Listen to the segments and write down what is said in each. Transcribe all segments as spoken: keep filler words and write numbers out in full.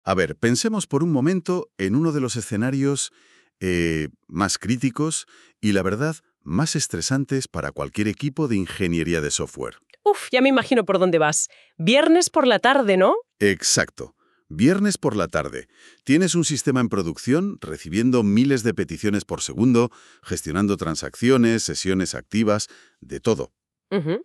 A ver, pensemos por un momento en uno de los escenarios eh, más críticos y, la verdad, más estresantes para cualquier equipo de ingeniería de software. Uf, ya me imagino por dónde vas. Viernes por la tarde, ¿no? Exacto. Viernes por la tarde. Tienes un sistema en producción recibiendo miles de peticiones por segundo, gestionando transacciones, sesiones activas, de todo. Ujú.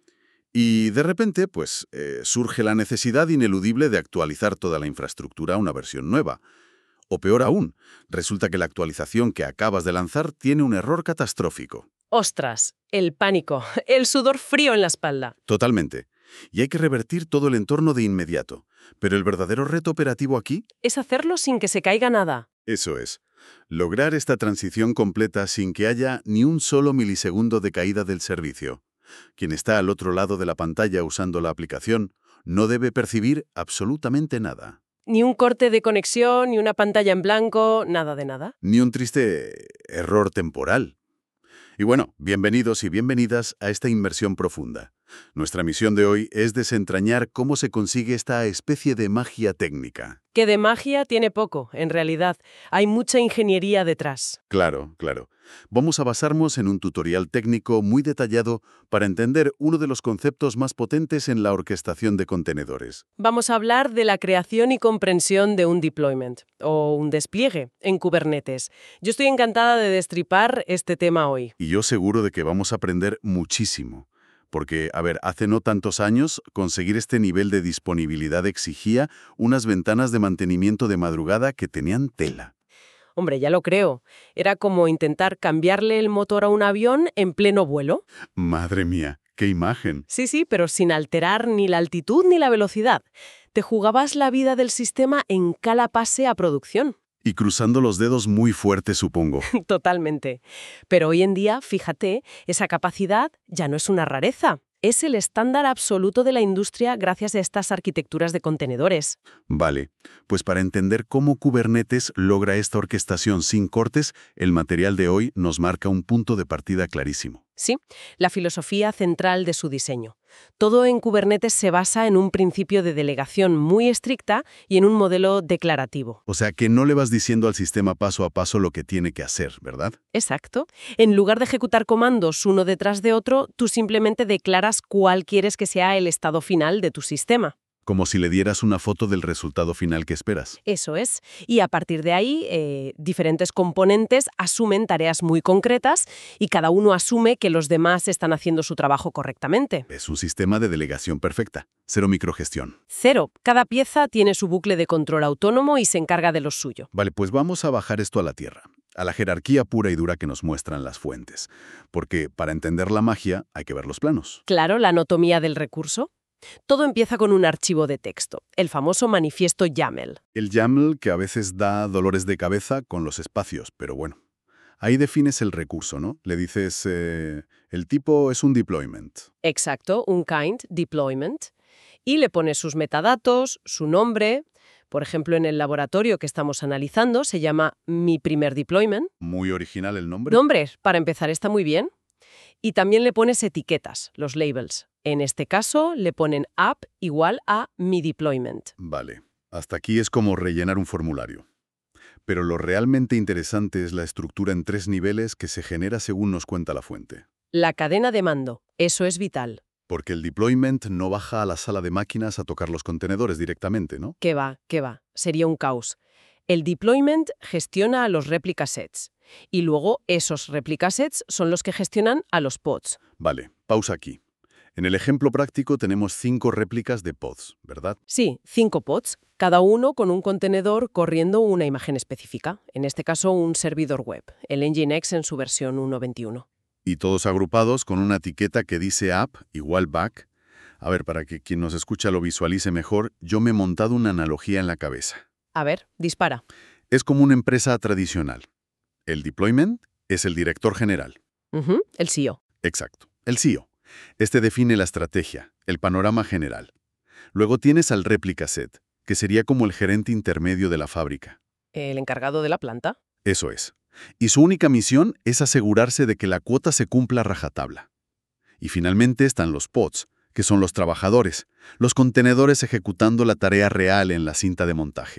Y de repente, pues, eh, surge la necesidad ineludible de actualizar toda la infraestructura a una versión nueva. O peor aún, resulta que la actualización que acabas de lanzar tiene un error catastrófico. Ostras, el pánico, el sudor frío en la espalda. Totalmente. Y hay que revertir todo el entorno de inmediato. Pero el verdadero reto operativo aquí, Es hacerlo sin que se caiga nada. eso es, lograr esta transición completa sin que haya ni un solo milisegundo de caída del servicio. Quien está al otro lado de la pantalla usando la aplicación no debe percibir absolutamente nada. Ni un corte de conexión, ni una pantalla en blanco, nada de nada. Ni un triste error temporal. Y bueno, bienvenidos y bienvenidas a esta inmersión profunda. Nuestra misión de hoy es desentrañar cómo se consigue esta especie de magia técnica. Que de magia tiene poco, en realidad. Hay mucha ingeniería detrás. Claro, claro. Vamos a basarnos en un tutorial técnico muy detallado para entender uno de los conceptos más potentes en la orquestación de contenedores. Vamos a hablar de la creación y comprensión de un deployment, o un despliegue, en Kubernetes. Yo estoy encantada de destripar este tema hoy. Y yo seguro de que vamos a aprender muchísimo. Porque, a ver, hace no tantos años, conseguir este nivel de disponibilidad exigía unas ventanas de mantenimiento de madrugada que tenían tela. Hombre, ya lo creo. Era como intentar cambiarle el motor a un avión en pleno vuelo. Madre mía, qué imagen. Sí, sí, pero sin alterar ni la altitud ni la velocidad. Te jugabas la vida del sistema en cada pase a producción. Y cruzando los dedos muy fuerte, supongo. Totalmente. Pero hoy en día, fíjate, esa capacidad ya no es una rareza. Es el estándar absoluto de la industria gracias a estas arquitecturas de contenedores. Vale, pues para entender cómo Kubernetes logra esta orquestación sin cortes, el material de hoy nos marca un punto de partida clarísimo. Sí, la filosofía central de su diseño. Todo en Kubernetes se basa en un principio de delegación muy estricta y en un modelo declarativo. O sea que no le vas diciendo al sistema paso a paso lo que tiene que hacer, ¿verdad? Exacto. En lugar de ejecutar comandos uno detrás de otro, tú simplemente declaras cuál quieres que sea el estado final de tu sistema. Como si le dieras una foto del resultado final que esperas. Eso es. Y a partir de ahí, eh, diferentes componentes asumen tareas muy concretas y cada uno asume que los demás están haciendo su trabajo correctamente. Es un sistema de delegación perfecta, cero microgestión. Cero. Cada pieza tiene su bucle de control autónomo y se encarga de lo suyo. Vale, pues vamos a bajar esto a la tierra, a la jerarquía pura y dura que nos muestran las fuentes. Porque para entender la magia hay que ver los planos. Claro, la anatomía del recurso. Todo empieza con un archivo de texto, el famoso manifiesto YAML. El YAML que a veces da dolores de cabeza con los espacios, pero bueno. Ahí defines el recurso, ¿no? Le dices, eh, el tipo es un deployment. Exacto, un kind deployment. Y le pones sus metadatos, su nombre. Por ejemplo, en el laboratorio que estamos analizando se llama Mi primer deployment. Muy original el nombre. Nombres, para empezar, está muy bien. Y también le pones etiquetas, los labels. En este caso, le ponen app igual a mi deployment. Vale, hasta aquí es como rellenar un formulario. Pero lo realmente interesante es la estructura en tres niveles que se genera según nos cuenta la fuente. La cadena de mando, eso es vital. Porque el deployment no baja a la sala de máquinas a tocar los contenedores directamente, ¿no? ¿Qué va? ¿Qué va? Sería un caos. El deployment gestiona a los replica sets. Y luego esos replica sets son los que gestionan a los pods. Vale, pausa aquí. En el ejemplo práctico tenemos cinco réplicas de pods, ¿verdad? Sí, cinco pods, cada uno con un contenedor corriendo una imagen específica, en este caso un servidor web, el Nginx en su versión uno punto veintiuno. Y todos agrupados con una etiqueta que dice app igual back. A ver, para que quien nos escucha lo visualice mejor, yo me he montado una analogía en la cabeza. A ver, dispara. Es como una empresa tradicional. El deployment es el director general. Ujú, el C E O. Exacto, el C E O. Este define la estrategia, el panorama general. Luego tienes al replica set, que sería como el gerente intermedio de la fábrica. El encargado de la planta. Eso es. Y su única misión es asegurarse de que la cuota se cumpla a rajatabla. Y finalmente están los pods, que son los trabajadores, los contenedores ejecutando la tarea real en la cinta de montaje.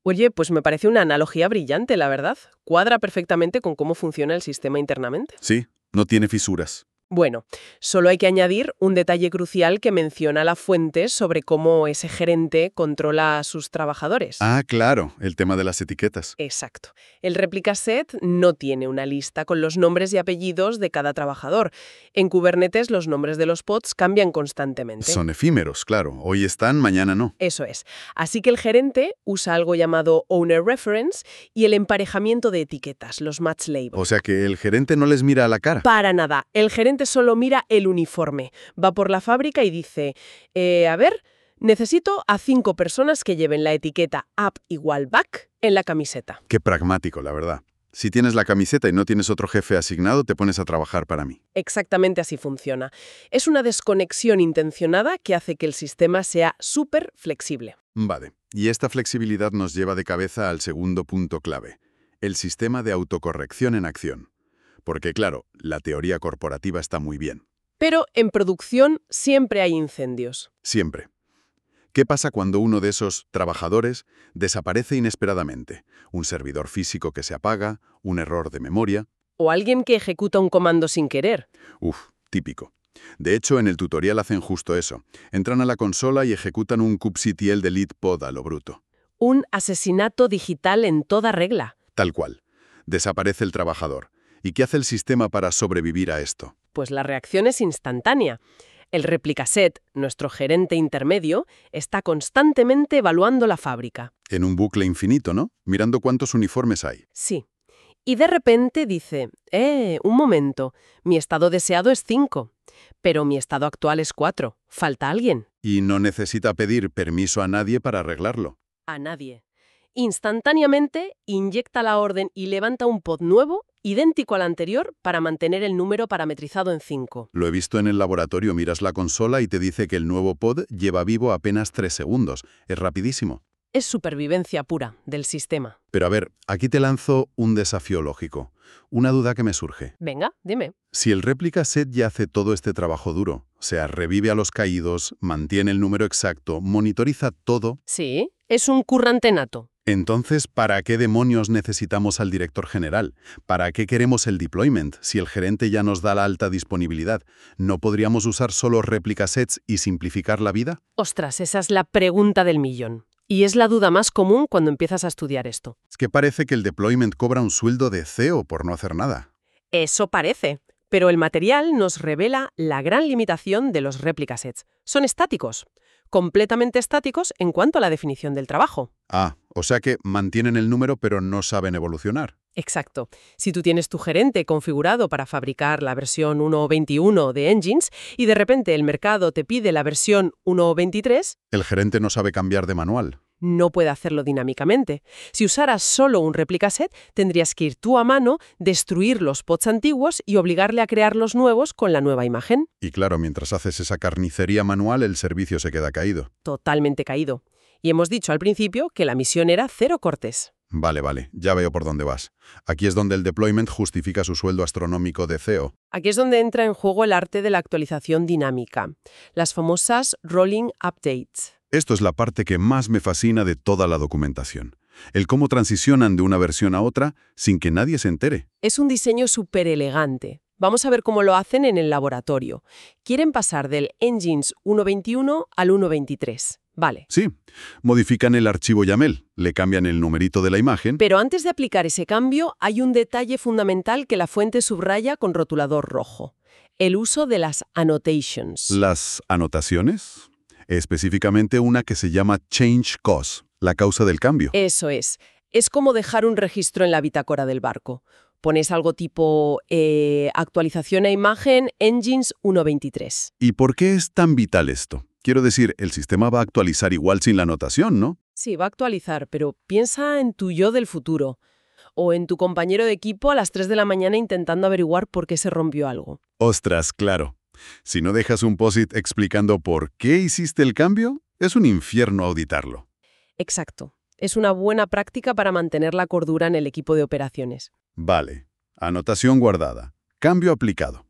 Oye, pues me parece una analogía brillante, la verdad. Cuadra perfectamente con cómo funciona el sistema internamente. Sí, no tiene fisuras. Bueno, solo hay que añadir un detalle crucial que menciona la fuente sobre cómo ese gerente controla a sus trabajadores. Ah, claro, el tema de las etiquetas. Exacto. El réplica set no tiene una lista con los nombres y apellidos de cada trabajador. En Kubernetes los nombres de los pods cambian constantemente. Son efímeros, claro. Hoy están, mañana no. Eso es. Así que el gerente usa algo llamado Owner Reference y el emparejamiento de etiquetas, los match labels. O sea que el gerente no les mira a la cara. Para nada. El gerente solo mira el uniforme. Va por la fábrica y dice, eh, a ver, necesito a cinco personas que lleven la etiqueta up igual back en la camiseta. Qué pragmático, la verdad. Si tienes la camiseta y no tienes otro jefe asignado, te pones a trabajar para mí. Exactamente así funciona. Es una desconexión intencionada que hace que el sistema sea súper flexible. Vale. Y esta flexibilidad nos lleva de cabeza al segundo punto clave, el sistema de autocorrección en acción. Porque claro, la teoría corporativa está muy bien. Pero en producción siempre hay incendios. Siempre. ¿Qué pasa cuando uno de esos trabajadores desaparece inesperadamente? Un servidor físico que se apaga, un error de memoria. O alguien que ejecuta un comando sin querer. Uf, típico. De hecho, en el tutorial hacen justo eso. Entran a la consola y ejecutan un kubectl delete pod a lo bruto. Un asesinato digital en toda regla. Tal cual. Desaparece el trabajador. ¿Y qué hace el sistema para sobrevivir a esto? Pues la reacción es instantánea. El réplica set, nuestro gerente intermedio, está constantemente evaluando la fábrica. En un bucle infinito, ¿no? Mirando cuántos uniformes hay. Sí. Y de repente dice, eh, un momento, mi estado deseado es cinco, pero mi estado actual es cuatro. ¿Falta alguien? Y no necesita pedir permiso a nadie para arreglarlo. A nadie. Instantáneamente inyecta la orden y levanta un pod nuevo, idéntico al anterior, para mantener el número parametrizado en cinco. Lo he visto en el laboratorio, miras la consola y te dice que el nuevo pod lleva vivo apenas tres segundos. Es rapidísimo. Es supervivencia pura del sistema. Pero a ver, aquí te lanzo un desafío lógico. Una duda que me surge. Venga, dime. Si el réplica set ya hace todo este trabajo duro, o sea, revive a los caídos, mantiene el número exacto, monitoriza todo, Sí, es un currante nato. entonces, ¿para qué demonios necesitamos al director general? ¿Para qué queremos el deployment si el gerente ya nos da la alta disponibilidad? ¿No podríamos usar solo réplica sets y simplificar la vida? Ostras, esa es la pregunta del millón. Y es la duda más común cuando empiezas a estudiar esto. Es que parece que el deployment cobra un sueldo de C E O por no hacer nada. Eso parece. Pero el material nos revela la gran limitación de los réplica sets. Son estáticos. Completamente estáticos en cuanto a la definición del trabajo. Ah, o sea que mantienen el número pero no saben evolucionar. Exacto. Si tú tienes tu gerente configurado para fabricar la versión uno punto veintiuno de Engines y de repente el mercado te pide la versión uno punto veintitrés, El gerente no sabe cambiar de manual. no puede hacerlo dinámicamente. Si usaras solo un réplica set, tendrías que ir tú a mano, destruir los pods antiguos y obligarle a crear los nuevos con la nueva imagen. Y claro, mientras haces esa carnicería manual, el servicio se queda caído. Totalmente caído. Y hemos dicho al principio que la misión era cero cortes. Vale, vale, ya veo por dónde vas. Aquí es donde el deployment justifica su sueldo astronómico de C E O. Aquí es donde entra en juego el arte de la actualización dinámica, las famosas rolling updates. Esto es la parte que más me fascina de toda la documentación. El cómo transicionan de una versión a otra sin que nadie se entere. Es un diseño súper elegante. Vamos a ver cómo lo hacen en el laboratorio. Quieren pasar del Engines uno punto veintiuno al uno punto veintitrés. Vale. Sí, modifican el archivo YAML, le cambian el numerito de la imagen. Pero antes de aplicar ese cambio, hay un detalle fundamental que la fuente subraya con rotulador rojo. El uso de las annotations. Las anotaciones, específicamente una que se llama change cause, la causa del cambio. Eso es. Es como dejar un registro en la bitácora del barco. Pones algo tipo eh, actualización a imagen Engines uno punto veintitrés. ¿Y por qué es tan vital esto? Quiero decir, el sistema va a actualizar igual sin la anotación, ¿no? Sí, va a actualizar, pero piensa en tu yo del futuro. O en tu compañero de equipo a las tres de la mañana intentando averiguar por qué se rompió algo. Ostras, claro. Si no dejas un post-it explicando por qué hiciste el cambio, es un infierno auditarlo. Exacto. Es una buena práctica para mantener la cordura en el equipo de operaciones. Vale. Anotación guardada. Cambio aplicado.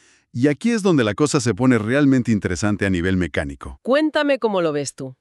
Y aquí es donde la cosa se pone realmente interesante a nivel mecánico. Cuéntame cómo lo ves tú.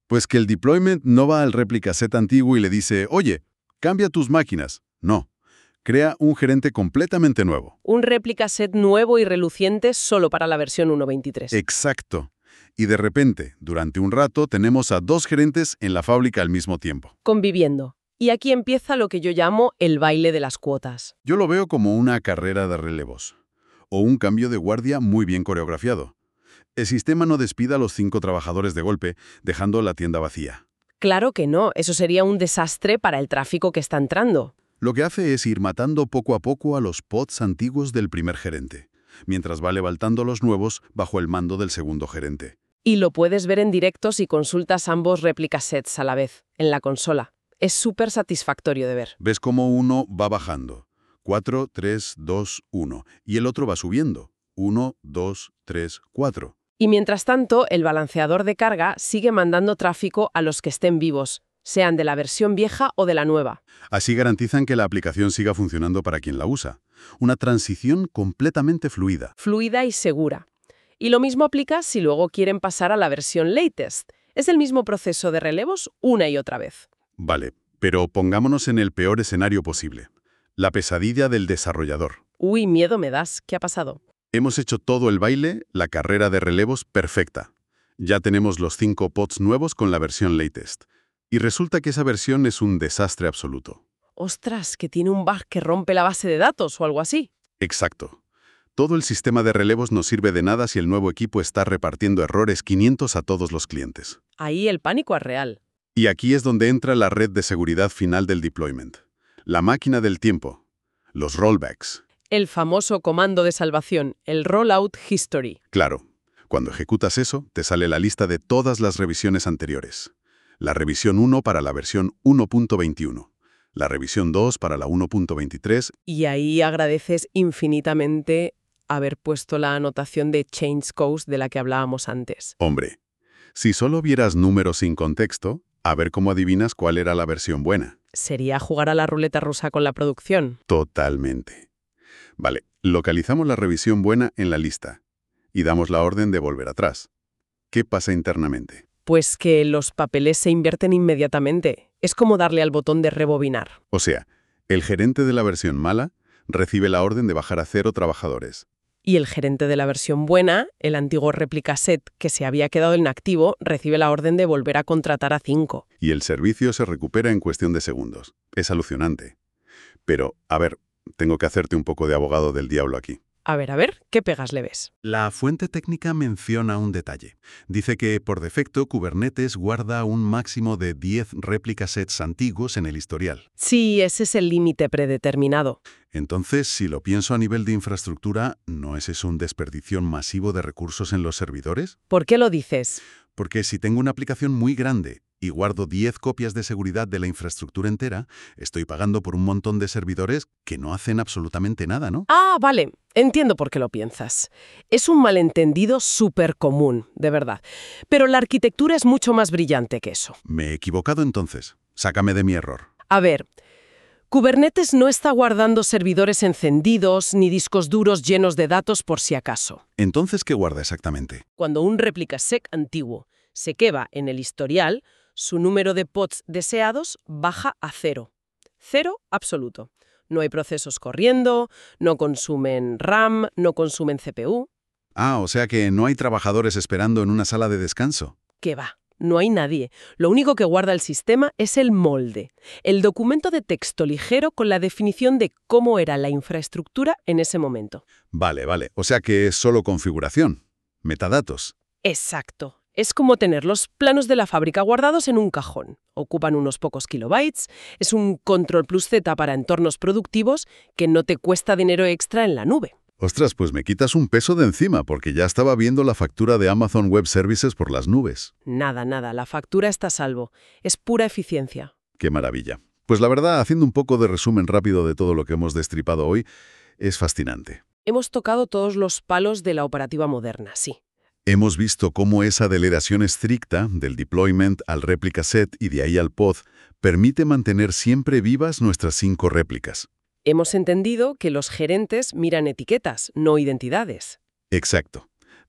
Pues que el deployment no va al réplica set antiguo y le dice, oye, cambia tus máquinas. No, crea un gerente completamente nuevo. Un réplica set nuevo y reluciente solo para la versión uno punto veintitrés. Exacto. Y de repente, durante un rato, tenemos a dos gerentes en la fábrica al mismo tiempo. Conviviendo. Y aquí empieza lo que yo llamo el baile de las cuotas. Yo lo veo como una carrera de relevos. O un cambio de guardia muy bien coreografiado. El sistema no despida a los cinco trabajadores de golpe, dejando la tienda vacía. Claro que no, eso sería un desastre para el tráfico que está entrando. Lo que hace es ir matando poco a poco a los pods antiguos del primer gerente, mientras va levantando los nuevos bajo el mando del segundo gerente. Y lo puedes ver en directo si consultas ambos réplica sets a la vez, en la consola. Es súper satisfactorio de ver. Ves cómo uno va bajando. cuatro, tres, dos, uno. Y el otro va subiendo. uno, dos, tres, cuatro. Y mientras tanto, el balanceador de carga sigue mandando tráfico a los que estén vivos, sean de la versión vieja o de la nueva. Así garantizan que la aplicación siga funcionando para quien la usa. Una transición completamente fluida. Fluida y segura. Y lo mismo aplica si luego quieren pasar a la versión latest. Es el mismo proceso de relevos una y otra vez. Vale, pero pongámonos en el peor escenario posible. La pesadilla del desarrollador. Uy, miedo me das. ¿Qué ha pasado? Hemos hecho todo el baile, la carrera de relevos perfecta. Ya tenemos los cinco pods nuevos con la versión latest. Y resulta que esa versión es un desastre absoluto. Ostras, que tiene un bug que rompe la base de datos o algo así. Exacto. Todo el sistema de relevos no sirve de nada si el nuevo equipo está repartiendo errores quinientos a todos los clientes. Ahí el pánico es real. Y aquí es donde entra la red de seguridad final del deployment. La máquina del tiempo. Los rollbacks. El famoso comando de salvación, el Rollout History. Claro. Cuando ejecutas eso, te sale la lista de todas las revisiones anteriores. La revisión uno para la versión uno punto veintiuno. La revisión dos para la uno punto veintitrés. Y ahí agradeces infinitamente haber puesto la anotación de Change Codes de la que hablábamos antes. Hombre, si solo vieras números sin contexto, a ver cómo adivinas cuál era la versión buena. Sería jugar a la ruleta rusa con la producción. Totalmente. Vale, localizamos la revisión buena en la lista y damos la orden de volver atrás. ¿Qué pasa internamente? Pues que los papeles se invierten inmediatamente. Es como darle al botón de rebobinar. O sea, el gerente de la versión mala recibe la orden de bajar a cero trabajadores. Y el gerente de la versión buena, el antiguo réplica set que se había quedado inactivo, recibe la orden de volver a contratar a cinco. Y el servicio se recupera en cuestión de segundos. Es alucinante. Pero, a ver, tengo que hacerte un poco de abogado del diablo aquí. A ver, a ver, ¿qué pegas le ves? La fuente técnica menciona un detalle. Dice que, por defecto, Kubernetes guarda un máximo de diez réplica sets antiguos en el historial. Sí, ese es el límite predeterminado. Entonces, si lo pienso a nivel de infraestructura, ¿no es eso un desperdicio masivo de recursos en los servidores? ¿Por qué lo dices? Porque si tengo una aplicación muy grande y guardo diez copias de seguridad de la infraestructura entera, estoy pagando por un montón de servidores que no hacen absolutamente nada, ¿no? Ah, vale. Entiendo por qué lo piensas. Es un malentendido súper común, de verdad. Pero la arquitectura es mucho más brillante que eso. Me he equivocado entonces. Sácame de mi error. A ver, Kubernetes no está guardando servidores encendidos ni discos duros llenos de datos por si acaso. Entonces, ¿qué guarda exactamente? Cuando un réplica sec antiguo se queda en el historial, su número de pods deseados baja a cero. Cero absoluto. No hay procesos corriendo, no consumen RAM, no consumen C P U. Ah, o sea que no hay trabajadores esperando en una sala de descanso. ¿Qué va? No hay nadie. Lo único que guarda el sistema es el molde, el documento de texto ligero con la definición de cómo era la infraestructura en ese momento. Vale, vale. O sea que es solo configuración. Metadatos. Exacto. Es como tener los planos de la fábrica guardados en un cajón. Ocupan unos pocos kilobytes. Es un control plus Z para entornos productivos que no te cuesta dinero extra en la nube. Ostras, pues me quitas un peso de encima porque ya estaba viendo la factura de Amazon Web Services por las nubes. Nada, nada. La factura está a salvo. Es pura eficiencia. Qué maravilla. Pues la verdad, haciendo un poco de resumen rápido de todo lo que hemos destripado hoy, es fascinante. Hemos tocado todos los palos de la operativa moderna, sí. Hemos visto cómo esa deleración estricta del deployment al réplica set y de ahí al pod permite mantener siempre vivas nuestras cinco réplicas. Hemos entendido que los gerentes miran etiquetas, no identidades. Exacto.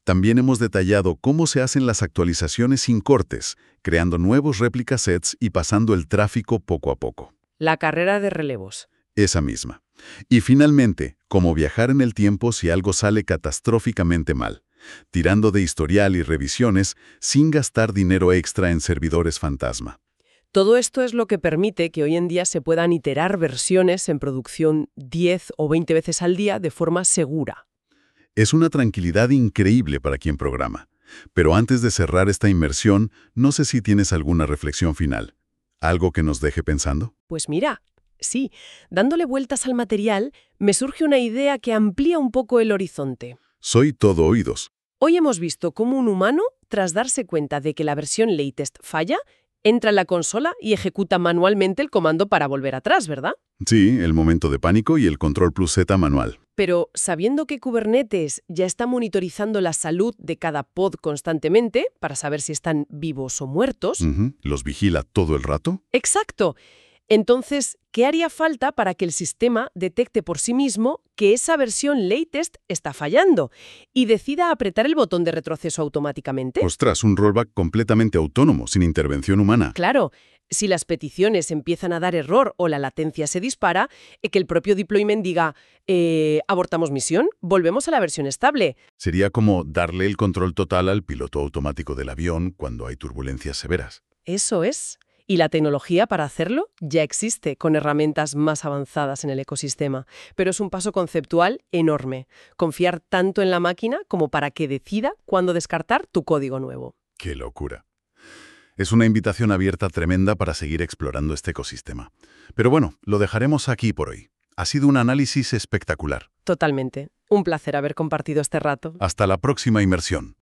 También hemos detallado cómo se hacen las actualizaciones sin cortes, creando nuevos réplica sets y pasando el tráfico poco a poco. La carrera de relevos. Esa misma. Y finalmente, cómo viajar en el tiempo si algo sale catastróficamente mal, tirando de historial y revisiones sin gastar dinero extra en servidores fantasma. Todo esto es lo que permite que hoy en día se puedan iterar versiones en producción diez o veinte veces al día de forma segura. Es una tranquilidad increíble para quien programa. Pero antes de cerrar esta inmersión, no sé si tienes alguna reflexión final. ¿Algo que nos deje pensando? Pues mira, sí, dándole vueltas al material, me surge una idea que amplía un poco el horizonte. Soy todo oídos. Hoy hemos visto cómo un humano, tras darse cuenta de que la versión latest falla, entra en la consola y ejecuta manualmente el comando para volver atrás, ¿verdad? Sí, el momento de pánico y el control plus Z manual. Pero sabiendo que Kubernetes ya está monitorizando la salud de cada pod constantemente para saber si están vivos o muertos. Ujú. ¿Los vigila todo el rato? Exacto. Entonces, ¿qué haría falta para que el sistema detecte por sí mismo que esa versión latest está fallando y decida apretar el botón de retroceso automáticamente? Ostras, un rollback completamente autónomo, sin intervención humana. Claro, si las peticiones empiezan a dar error o la latencia se dispara, eh, que el propio deployment diga, eh, abortamos misión, volvemos a la versión estable. Sería como darle el control total al piloto automático del avión cuando hay turbulencias severas. Eso es. Y la tecnología para hacerlo ya existe con herramientas más avanzadas en el ecosistema, pero es un paso conceptual enorme. Confiar tanto en la máquina como para que decida cuándo descartar tu código nuevo. ¡Qué locura! Es una invitación abierta tremenda para seguir explorando este ecosistema. Pero bueno, lo dejaremos aquí por hoy. Ha sido un análisis espectacular. Totalmente. Un placer haber compartido este rato. Hasta la próxima inmersión.